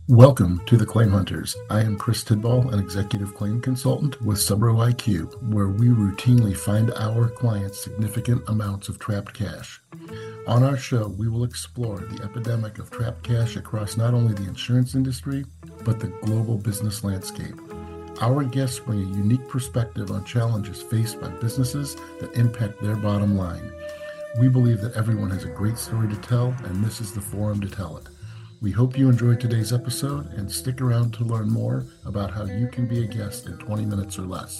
Welcome to the Claim Hunters. I am Chris Tidball, an executive claim consultant with Subro IQ, where we routinely find our clients significant amounts of trapped cash. On our show, we will explore the epidemic of trapped cash across not only the insurance industry, but the global business landscape. Our guests bring a unique perspective on challenges faced by businesses that impact their bottom line. We believe that everyone has a great story to tell, and this is the forum to tell it. We hope you enjoyed today's episode and stick around to learn more about how you can be a guest in 20 minutes or less.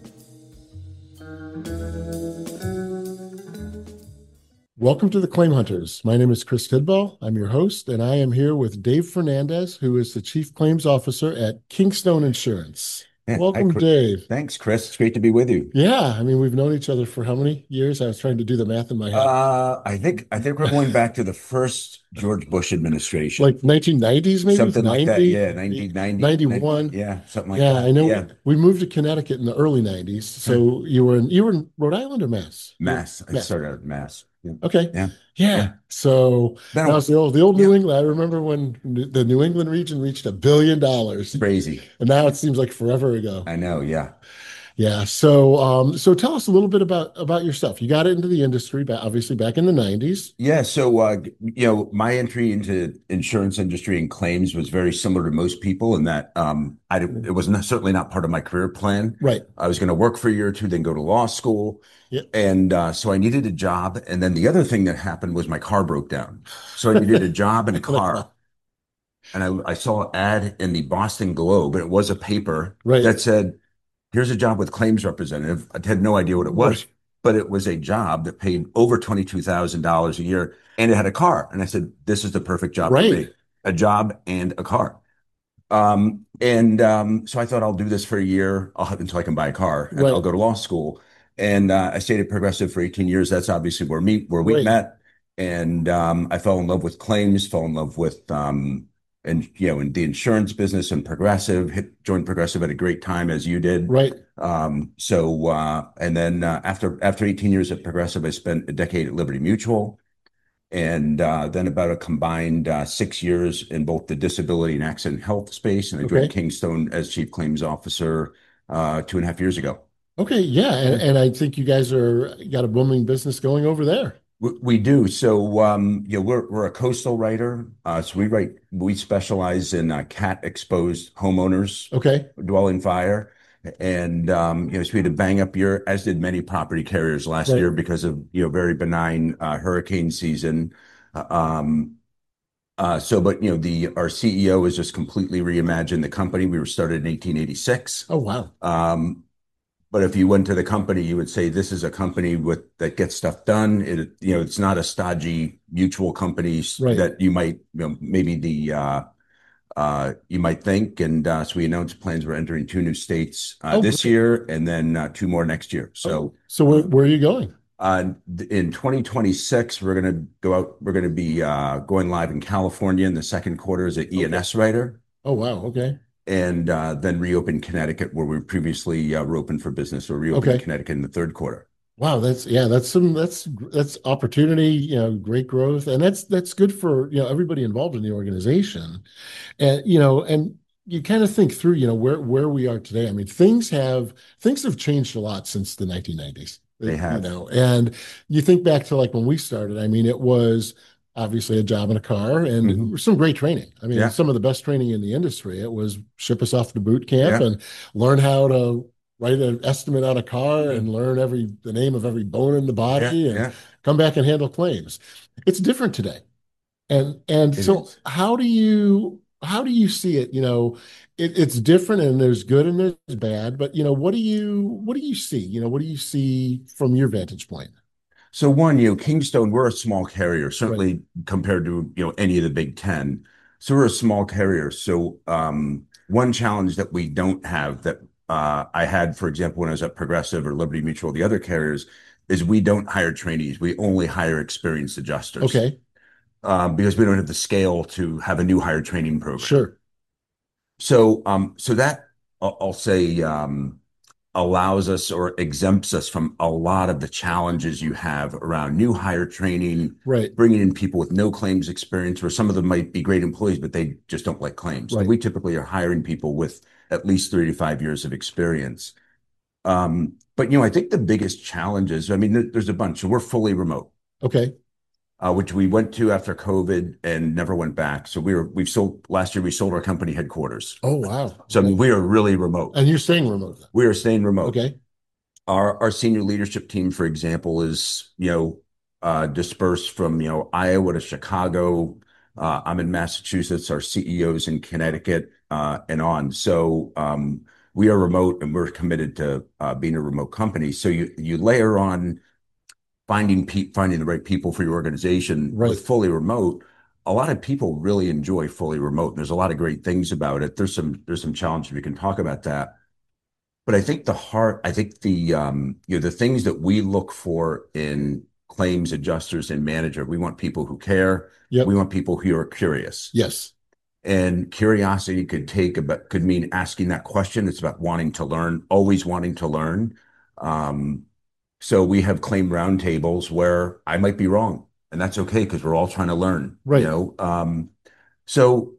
Welcome to the Claim Hunters. My name is Chris Tidball. I'm your host, and I am here with Dave Fernandez, who is the Chief Claims Officer at Kingstone Insurance. Yeah, Welcome, Dave. Thanks, Chris. It's great to be with you. Yeah, I mean, we've known each other for how many years? I was trying to do the math in my head. I think we're going back to the first George Bush administration, Like 1990s, maybe something like that. 90, Yeah, 1990, 91. yeah, something like Yeah, that. I know. Yeah, We moved to Connecticut in the early 90s. So you were in Rhode Island or Mass? Mass. I Mass. started out at Mass. Yeah, Okay. yeah, Yeah. yeah. So that Then was the old yeah, New England. I remember when the New England region reached $1 billion. crazy. And now it seems like forever ago. I know. Yeah. Yeah. So tell us a little bit about yourself. You got into the industry, obviously back in the 90s. Yeah, so my entry into insurance industry and claims was very similar to most people in that it was certainly not part of my career plan. Right. I was going to work for a year or two, then go to law school, Yeah. and so I needed a job. And then the other thing that happened was my car broke down, so I needed a job and a car. And I saw an ad in the Boston Globe, and it was a paper Right. that said, "Here's a job with claims representative." I had no idea what it was, Right. but it was a job that paid over $22,000 a year and it had a car. And I said, this is the perfect job for Right. me, a job and a car. So I thought I'll do this for a year until I can buy a car and Right. I'll go to law school. And I stayed at Progressive for 18 years. That's obviously where we Right. met. And I fell in love with claims, fell in love with in the insurance business and joined Progressive at a great time as you did. Right. And then after 18 years at Progressive, I spent a decade at Liberty Mutual, and then about a combined 6 years in both the disability and accident health space. And I joined Okay. Kingstone as Chief Claims Officer 2.5 years ago. Okay. Yeah. Yeah. And I think you guys got a booming business going over there. We do. So, we're a coastal writer. So we specialize in cat exposed homeowners, Okay. dwelling fire. And, so we had a bang up year, as did many property carriers last Right. year because of, very benign hurricane season. Our CEO has just completely reimagined the company. We were started in 1886. Oh, wow. But if you went to the company, you would say this is a company that gets stuff done. It's not a stodgy mutual company Right. that you might, maybe you might think. And so we announced plans. We're entering 2 new states Oh, this great. year, and then 2 more next year. Oh, So so where are you going? in 2026, we're going to go out. We're going to be going live in California in the second quarter as an Okay. E&S writer, Oh, wow. Okay. and then reopen Connecticut where we previously were open for business. We're reopening Okay. Connecticut in the third quarter. Wow. That's opportunity, great growth. And that's good for, everybody involved in the organization. And you kind of think through, where we are today. I mean, things have changed a lot since the 1990s. They have. And you think back to like when we started, I mean, it was obviously a job in a car Hmm. and some great training. I mean, Yeah, some of the best training in the industry. It was ship us off to boot camp yeah, and learn how to write an estimate on a car mhm, and learn the name of every bone in the yeah, body and yeah. come back and handle claims. It's different today. And It so is. how do you see it? It's different and there's good and there's bad, but what do you see? What do you see from your vantage point? So one, Kingstone, we're a small carrier, Right. certainly compared to, any of the Big Ten. So we're a small carrier. So one challenge that we don't have that I had, for example, when I was at Progressive or Liberty Mutual, the other carriers, is we don't hire trainees. We only hire experienced adjusters Okay. because we don't have the scale to have a new hire training program. Sure. So that I'll say allows us or exempts us from a lot of the challenges you have around new hire training, Right. bringing in people with no claims experience, where some of them might be great employees, but they just don't like claims. So Right. we typically are hiring people with at least 3 to 5 years of experience. But I think the biggest challenges, I mean, there's a bunch. So we're fully remote, Okay. which we went to after COVID and never went back. So we've sold last year, we sold our company headquarters. Oh, wow. So I Okay. mean, we are really remote. And you're staying remote then? We are staying remote. Okay. Our senior leadership team, for example, is dispersed from Iowa to Chicago. I'm in Massachusetts. Our CEO's in Connecticut, and on. So we are remote, and we're committed to being a remote company. So you layer on finding the right people for your organization Right. with fully remote. A lot of people really enjoy fully remote, and there's a lot of great things about it. There's some challenges we can talk about that. But I think the things that we look for in claims adjusters and manager, we want people who care. Yep. We want people who are curious. Yes. And curiosity could mean asking that question. It's about wanting to learn, always wanting to learn. Um, so we have claim roundtables where I might be wrong, and that's okay because we're all trying to learn, Right. So,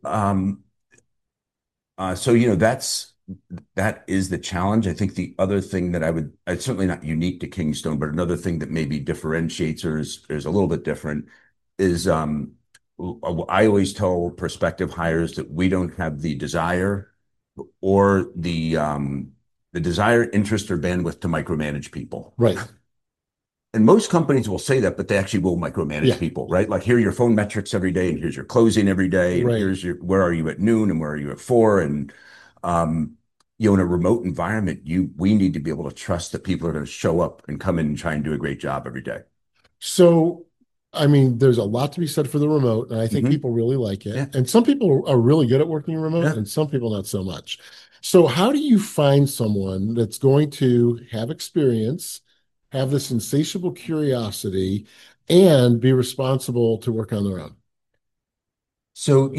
that is the challenge. I think the other thing that it's certainly not unique to Kingstone, but another thing that maybe differentiates or is a little bit different is I always tell prospective hires that we don't have the desire or the desire, interest, or bandwidth to micromanage people. Right. And most companies will say that, but they actually will micromanage Yeah. people, right? Like here are your phone metrics every day, and here's your closing every day, and Right. here's where are you at noon and where are you at 4. And um, in a remote environment, we need to be able to trust that people are going to show up and come in and try and do a great job every day. So, I mean, there's a lot to be said for the remote, and I think Mhm. people really like it. Yeah, And some people are really good at working remote, yeah. and some people not so much. So, how do you find someone that's going to have experience, have this insatiable curiosity, and be responsible to work on their own? So,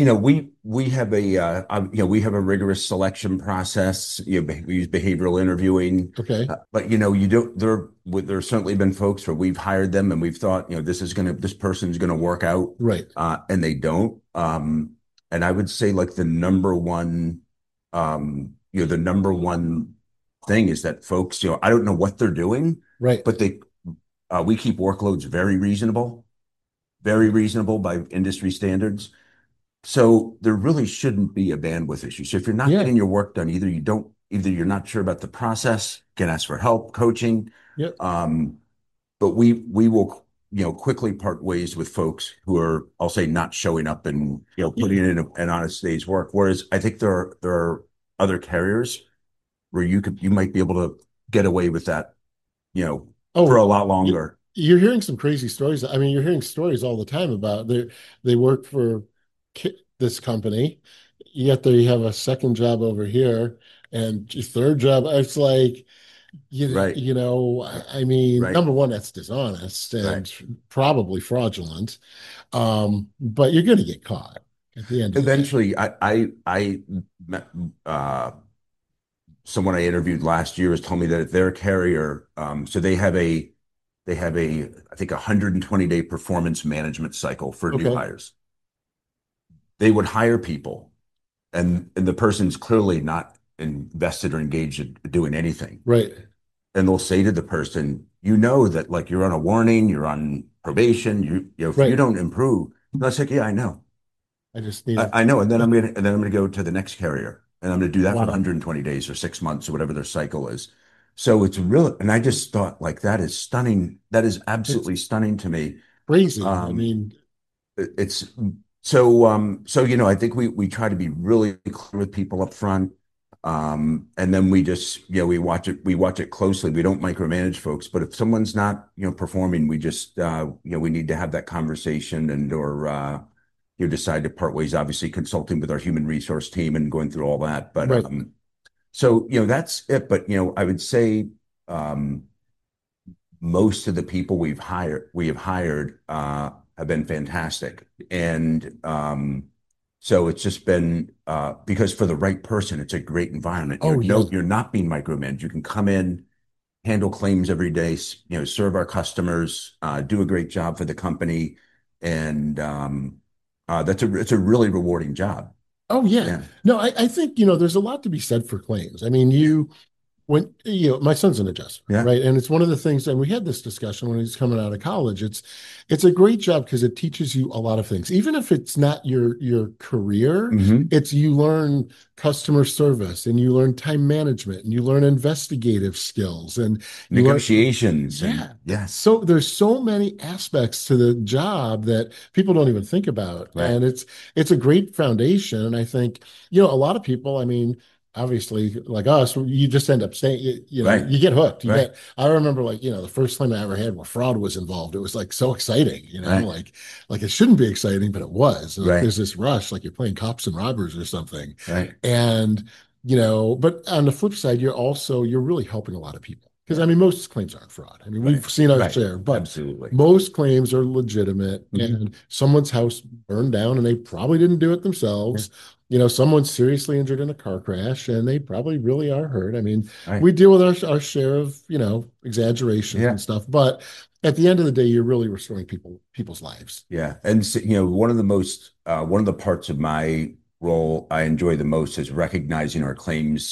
we have a rigorous selection process. We use behavioral interviewing. Okay. But you don't there's certainly been folks where we've hired them and we've thought, this person's gonna work out, Right. and they don't. And I would say like the number one thing is that folks, I don't know what they're doing, Right. but we keep workloads very reasonable by industry standards. So there really shouldn't be a bandwidth issue. So if you're not Yeah. getting your work done, either you're not sure about the process, can ask for help, coaching. Yep. Um, but we will, quickly part ways with folks who are, I'll say, not showing up and, Yeah. putting in an honest day's work. Whereas I think there are other carriers where you might be able to get away with that, for Oh, a lot you, longer. you're hearing some crazy stories. I mean, you're hearing stories all the time about they work for this company, yet they have a second job over here and a third job. It's like, Right, I mean, right, number one, that's dishonest right. and probably fraudulent. But you're going to get caught at the end of the day. Eventually, I met someone I interviewed last year has told me that their carrier, so they have a I think 120-day performance management cycle for new Okay. hires. They would hire people, and the person's clearly not invested or engaged in doing anything, Right. and they'll say to the person, that like you're on a warning, you're on probation, if you Right. don't improve, and I was like, yeah, I know. I just need I know, and then I'm gonna go to the next carrier, and I'm gonna do that for wow. 120 days or 6 months or whatever their cycle is. So it's real, and I just thought like that is stunning. That is It's absolutely stunning to me. crazy. I Um, mean, it's so I think we try to be really clear with people up front, and then we just we watch it closely. We don't micromanage folks, but if someone's not performing, we just we need to have that conversation and or decide to part ways. Obviously, consulting with our human resource team and going through all that, but right. so that's it. But I would say um, most of the people we have hired have been fantastic, and So it's just been because for the right person, it's a great environment. Oh yeah. You're not being micromanaged. You can come in, handle claims every day, serve our customers, do a great job for the company, and it's a really rewarding job. Oh yeah. Yeah. No, I think, there's a lot to be said for claims. I mean, when my son's an adjuster, Yeah. right? And it's one of the things, and we had this discussion when he's coming out of college. It's a great job because it teaches you a lot of things. Even if it's not your career, Hmm. it's you learn customer service and you learn time management and you learn investigative skills and you learn. Negotiations and Yeah. yes. So there's so many aspects to the job that people don't even think about. Right. And it's a great foundation. And I think, a lot of people, I mean, obviously like us, you just end up saying, Right. you get hooked. Right. I remember like, the first time I ever had where fraud was involved, it was like so exciting, Right. like it shouldn't be exciting, but it was. Like Right. there's this rush, like you're playing cops and robbers or something. Right. And, but on the flip side, you're really helping a lot of people. Because Yeah. I mean, most claims aren't fraud. I mean, Right. we've seen our Right. share, but Absolutely. most claims are legitimate Hmm. and someone's house burned down and they probably didn't do it Yeah. themselves. Someone's seriously injured in a car crash and they probably really are hurt. I mean, Right. we deal with our share of, exaggerations Yeah. and stuff, but at the end of the day, you're really restoring people's lives. Yeah. And so, one of the parts of my role I enjoy the most is recognizing our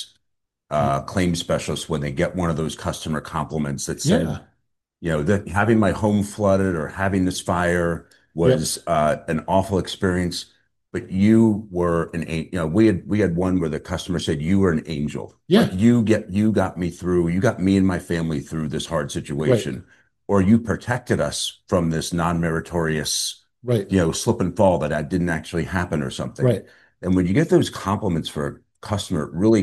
claims specialists when they get one of those customer compliments that said, Yeah. that having my home flooded or having this fire Yep. was an awful experience, but you were we had one where the customer said you were an angel. Like Yeah. you got me through, you got me and my family through this hard Right. situation, or you protected us from this non-meritorious, Right. slip and fall that didn't actually happen or something. Right. And when you get those compliments for a customer, it really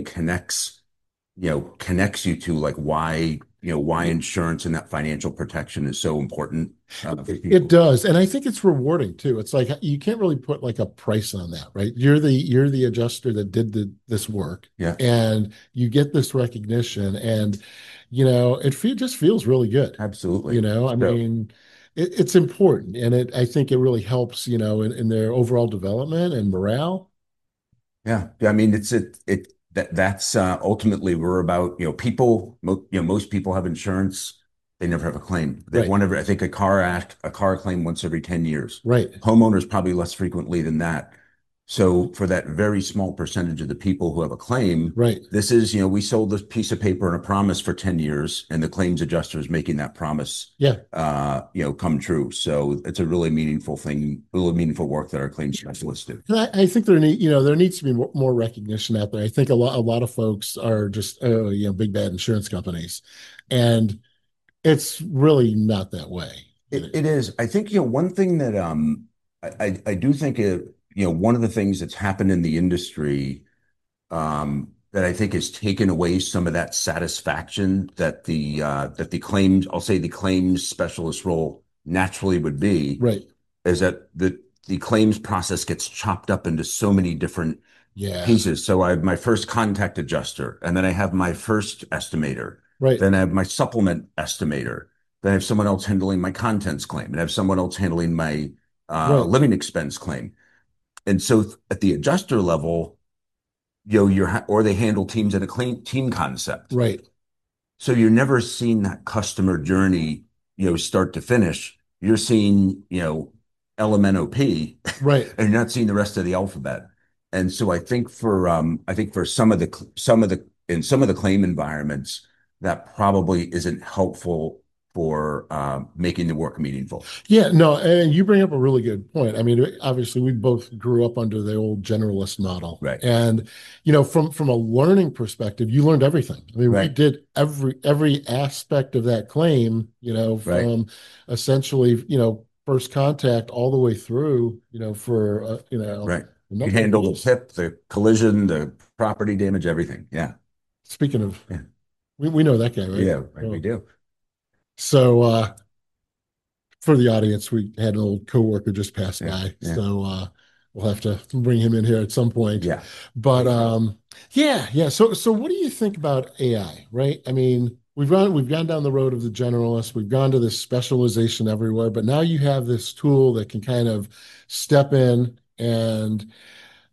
connects you to like why insurance and that financial protection is so important for It people. does, and I think it's rewarding too. It's like you can't really put like a price on that, right? You're the adjuster that did this work, Yeah, and you get this recognition, and just feels really good. absolutely. I So mean, it's important, and I think it really helps, in their overall development and morale. yeah, I mean that's ultimately we're about, most people have insurance, they never have a claim. They have Right, one every, I think a car claim once every 10 years. right, Homeowners probably less frequently than that. So for that very small percentage of the people who have a claim, right. this is, we sold this piece of paper and a promise for 10 years, and the claims adjuster is making that promise, Yeah. come true. So it's a really meaningful thing, really meaningful work that our claims specialists do. And I think there needs to be more recognition out there. I think a lot of folks are just, oh, big bad insurance companies, and it's really not that way. It is. I think, one thing that I do think one of the things that's happened in the industry that I think has taken away some of that satisfaction that the claims, I'll say the claims specialist role naturally would be, Right. is that the claims process gets chopped up into so many different Yeah. pieces. So I have my first contact adjuster, and then I have my first estimator. Right. Then I have my supplement estimator. Then I have someone else handling my contents claim, and I have someone else handling my Right. living expense claim. And so at the adjuster level, or they handle teams in a claim team concept. Right. So you're never seeing that customer journey, start to finish. You're seeing, LMNOP, Right. and you're not seeing the rest of the alphabet. And so I think for some of the claim environments, that probably isn't helpful for making the work meaningful. Yeah, no, and you bring up a really good point. I mean, obviously, we both grew up under the old generalist model, Right. and from a learning perspective, you learned everything. I mean, we Right. did every aspect of that claim, Right. from essentially, first contact all the way through, for Right. a You number of handle the years. PIP, the collision, the property damage, everything. Yeah. Speaking of, Yeah. we know that guy, right? Yeah. Right. We Oh. do. So, for the audience, we had an old coworker just pass Yeah. by, Yeah. so we'll have to bring him in here at some point. Yeah. But yeah, yeah. So what do you think about AI? Right? I mean, we've gone down the road of the generalist, we've gone to this specialization everywhere, but now you have this tool that can kind of step in and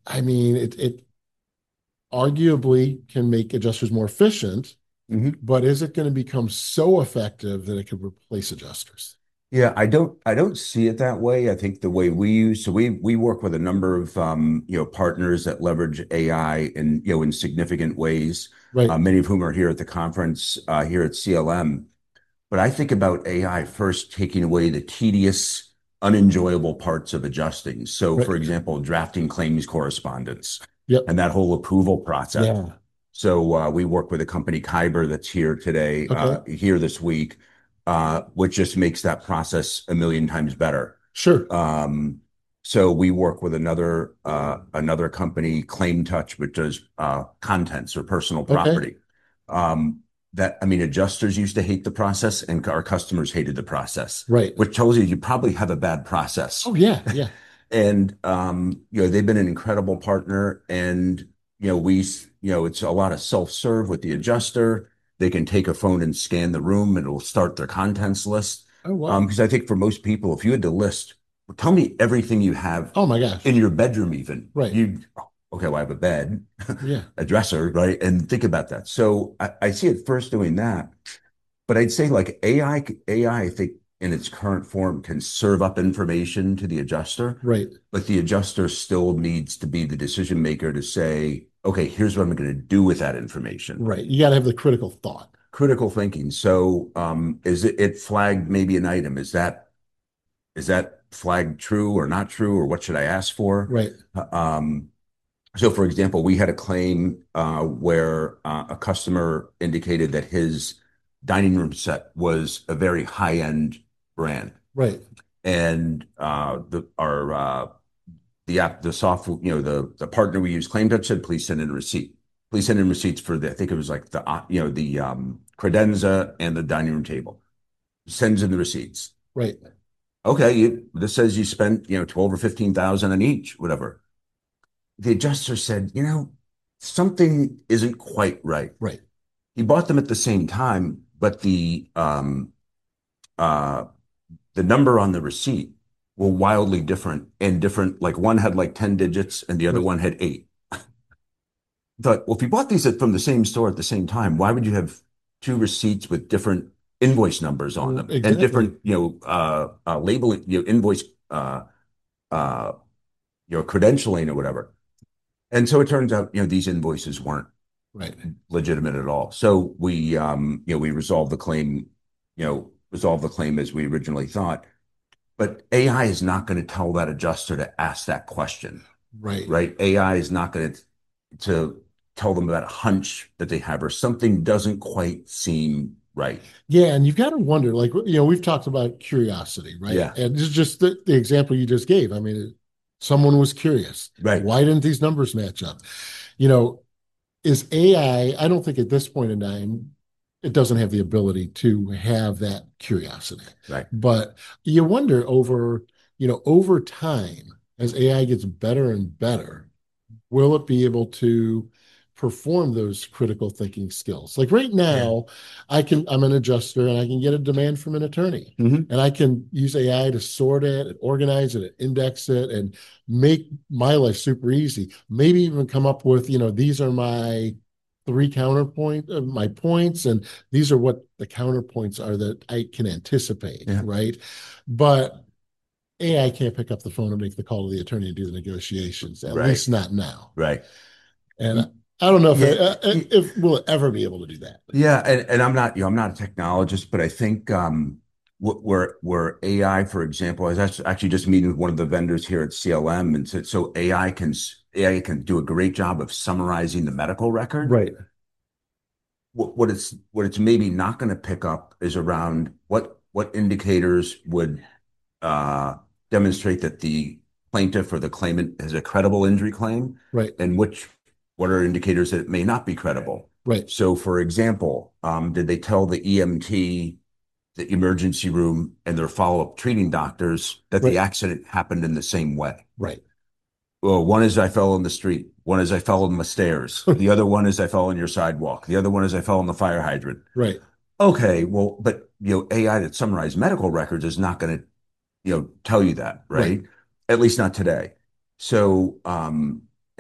I mean, it arguably can make adjusters more efficient, Mhm. but is it going to become so effective that it could replace adjusters? Yeah, I don't see it that way. I think the way we work with a number of partners that leverage AI in significant ways, Right, many of whom are here at the conference here at CLM. But I think about AI first taking away the tedious, unenjoyable parts of adjusting. So, right. for example, drafting claims correspondence Yep. and that whole approval process. Yeah. So we work with a company, Kyber, that's here today, Okay. here this week, which just makes that process a million times better. Sure. Um, so we work with another company, Claim Touch, which does contents or personal Okay. property. Um, that I mean, adjusters used to hate the process, and our customers hated the process, Right. which tells you probably have a bad process. Oh, yeah. Yeah. And they've been an incredible partner, and it's a lot of self-serve with the adjuster. They can take a phone and scan the room, and it'll start their contents list. Oh, wow. Because I think for most people, if you had to list, tell me everything you have Oh, my in gosh. your bedroom, even Right. okay, well, I have a bed, Yeah. a dresser, right? And think about that. So I see it first doing that. But I'd say like AI, I think in its current form can serve up information to the adjuster, Right. but the adjuster still needs to be the decision maker to say, okay, here's what I'm going to do with that information. Right. You got to have the critical thought. Critical thinking. So, is it flagged maybe an item? Is that flagged true or not true, or what should I ask for? Right. Um, so, for example, we had a claim where a customer indicated that his dining room set was a very high-end brand, Right. and the software, the partner we use, ClaimTouch, said, "Please send in a receipt. Please send in receipts for the I think it was like the credenza and the dining room table." Sends in the receipts. Right. Okay, this says you spent 12 or 15,000 on each, whatever. The adjuster said, something isn't quite right. Right. He bought them at the same time, but uh, the number on the receipt were wildly different and different. Like one had like 10 digits and the other Right. one had eight. I thought, well, if you bought these from the same store at the same time, why would you have two receipts with different invoice numbers on them and Exactly. different, labeling, invoice, uh, credentialing or whatever? And so it turns out, these invoices weren't Right. legitimate at all. So we resolved the claim as we originally thought. But AI is not going to tell that adjuster to ask that question, Right. right? AI is not going to tell them about a hunch that they have or something doesn't quite seem right. Yeah, and you've got to wonder, like, we've talked about curiosity, right? Yeah, And this is just the example you just gave. I mean, someone was curious. right. Why didn't these numbers match up? You know, is AI, I don't think at this point in time, it doesn't have the ability to have that curiosity. Right. But you wonder over time, as AI gets better and better, will it be able to perform those critical thinking skills? Like right Yeah. now, I'm an adjuster and I can get a demand from an attorney. Hmm. And I can use AI to sort it and organize it and index it and make my life super easy. Maybe even come up with, these are my three counterpoint of my points, and these are what the counterpoints are that I can anticipate, Yeah. right? But AI can't pick up the phone and make the call to the attorney and do the negotiations, at Right. least not now. Right. And I don't know if Yeah. if we'll ever be able to do that. Yeah, and I'm not a technologist, but I think where AI, for example, I was actually just meeting with one of the vendors here at CLM and said, so AI can do a great job of summarizing the medical record. Right, What it's maybe not going to pick up is around what indicators would uh, demonstrate that the plaintiff or the claimant has a credible injury claim, right, and what are indicators that it may not be credible. right, So, for example, did they tell the EMT, the emergency room, and their follow-up treating doctors that the right, accident happened in the same way? right, Well, one is I fell in the street. One is I fell on the stairs. The other one is I fell on your sidewalk. The other one is I fell on the fire hydrant. right, Okay, well, but AI that summarized medical records is not going to tell you that, right, right? At least not today. So,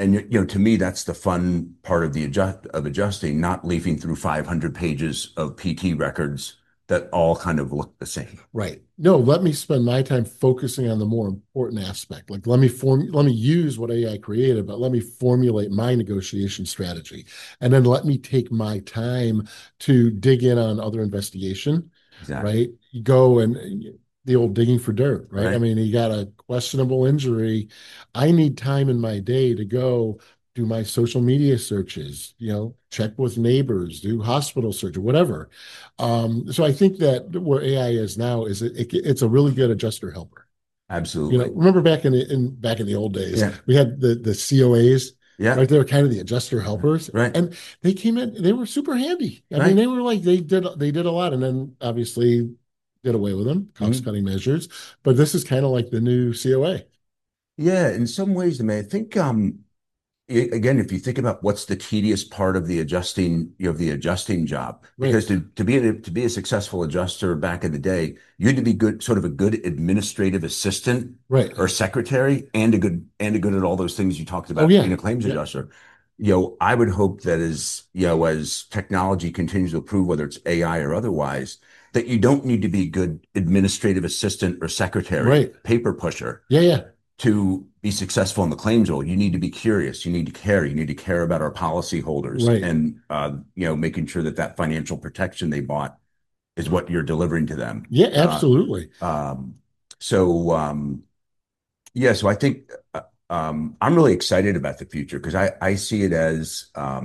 And to me, that's the fun part of adjusting, not leafing through 500 pages of PT records that all kind of look the same. Right. No, let me spend my time focusing on the more important aspect. Like let me use what AI created, but let me formulate my negotiation strategy. And then let me take my time to dig in on other investigation, Exactly. right? You go and the old digging for dirt, right? I Right. mean, you got a questionable injury. I need time in my day to go do my social media searches, check with neighbors, do hospital search, whatever. So I think that where AI is now is it's a really good adjuster helper. Absolutely. Remember back in the old days, Yeah. we had the COAs, Yeah. right? They were kind of the adjuster helpers, Right. and they came in. They were super handy. I mean, Right. they were like they did a lot, and then obviously did away with them, cost Mhm. cutting measures. But this is kind of like the new COA. Yeah. In some ways, I mean, I think again, if you think about what's the tedious part of the adjusting job, Right, because to be a successful adjuster back in the day, you had to be good, sort of a good administrative assistant right. or secretary, and a good at all those things you talked Oh about being yeah, a claims yeah, adjuster. I would hope that as technology continues to improve, whether it's AI or otherwise, that you don't need to be a good administrative assistant or secretary, right. paper pusher Yeah, yeah, to be successful in the claims role. You need to be curious. You need to care. You need to care about our policyholders right. and, making sure that financial protection they bought is what you're delivering to them. Yeah, absolutely. Um, so, yeah, so I think I'm really excited about the future because I see it as,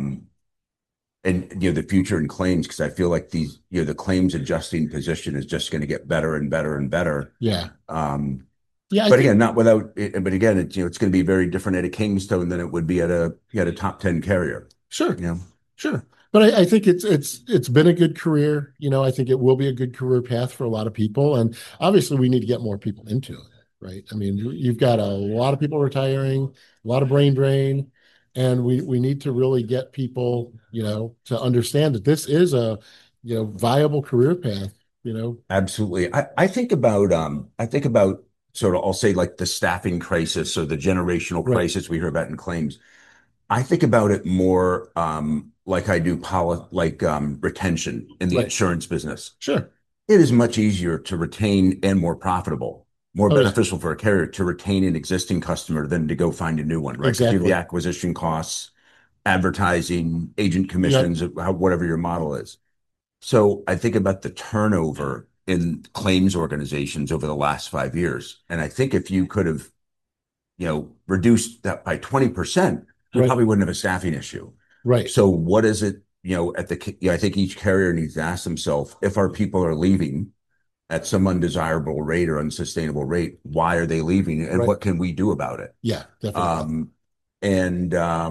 and the future in claims because I feel like the claims adjusting position is just going to get better and better and better. Yeah, Um, yeah. I But again, think not without it, but again, it's going to be very different at a Kingstone than it would be at a top 10 carrier. sure. You know, Sure. But I think it's been a good career. I think it will be a good career path for a lot of people. And obviously we need to get more people into it, right? I mean, you've got a lot of people retiring, a lot of brain drain, and we need to really get people, to understand that this is a, viable career path, you know. absolutely. I think about sort of I'll say like the staffing crisis or the generational Right, crisis we hear about in claims. I think about it more like I do retention in the right. insurance business. Sure. It is much easier to retain and more profitable, more Oh yeah, beneficial for a carrier to retain an existing customer than to go find a new one, right? Because you have the exactly. acquisition costs, advertising, agent Yep. commissions, whatever your model is. So I think about the turnover in claims organizations over the last 5 years. And I think if you could have, reduced that by 20%, we Right, probably wouldn't have a staffing issue. right, So what is it, I think each carrier needs to ask themselves if our people are leaving at some undesirable rate or unsustainable rate, why are they leaving and right. what can we do about it? Yeah, definitely. Um, and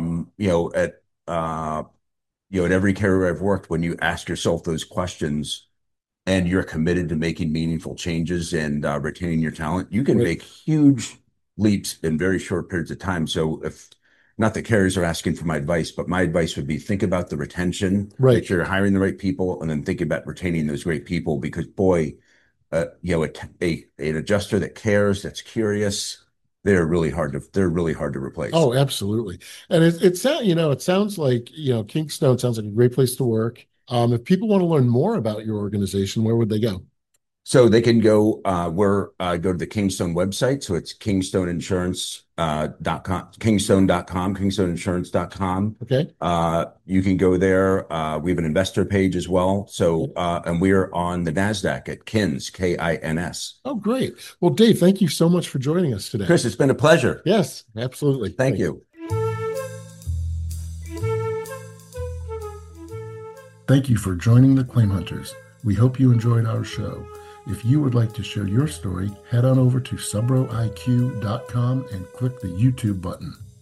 uh, at every carrier I've worked, when you ask yourself those questions and you're committed to making meaningful changes and retaining your talent, you can Right, make huge leaps in very short periods of time. So if not that carriers are asking for my advice, but my advice would be think about the retention, make right. sure you're hiring the right people, and then think about retaining those great people because boy, an adjuster that cares, that's curious, they're really hard to replace. Oh, absolutely. And it sounds like, Kingstone sounds like a great place to work. If people want to learn more about your organization, where would they go? So they can go to the Kingstone website. So it's kingstoneinsurance.com, kingstoneinsurance.com. Okay. You can go there. We have an investor page as well. So, Okay. and we are on the NASDAQ at KINS, KINS. Oh, great. Well, Dave, thank you so much for joining us today. Chris, it's been a pleasure. Yes, absolutely. Thank Thanks. you. Thank you for joining the Claim Hunters. We hope you enjoyed our show. If you would like to share your story, head on over to subroiq.com and click the YouTube button.